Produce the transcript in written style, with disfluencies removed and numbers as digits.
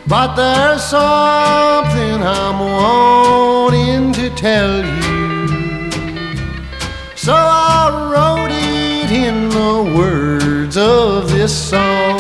but there's something I'm wanting to tell you. So I wrote it in the words of this song.